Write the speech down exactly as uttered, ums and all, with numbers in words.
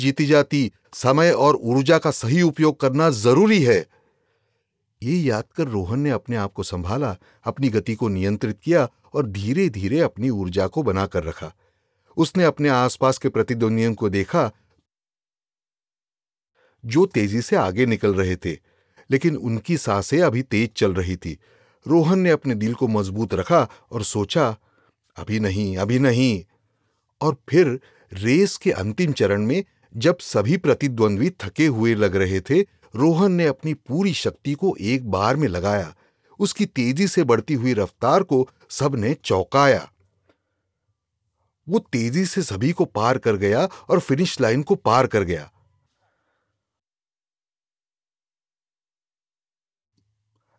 जीती जाती, समय और ऊर्जा का सही उपयोग करना जरूरी है। ये याद कर रोहन ने अपने आप को संभाला, अपनी गति को नियंत्रित किया और धीरे धीरे अपनी ऊर्जा को बनाकर रखा। उसने अपने आसपास के प्रतिद्वंदियों को देखा जो तेजी से आगे निकल रहे थे, लेकिन उनकी सांसें अभी तेज चल रही थी। रोहन ने अपने दिल को मजबूत रखा और सोचा, अभी नहीं, अभी नहीं। और फिर रेस के अंतिम चरण में जब सभी प्रतिद्वंद्वी थके हुए लग रहे थे, रोहन ने अपनी पूरी शक्ति को एक बार में लगाया। उसकी तेजी से बढ़ती हुई रफ्तार को सबने चौंकाया। वो तेजी से सभी को पार कर गया और फिनिश लाइन को पार कर गया।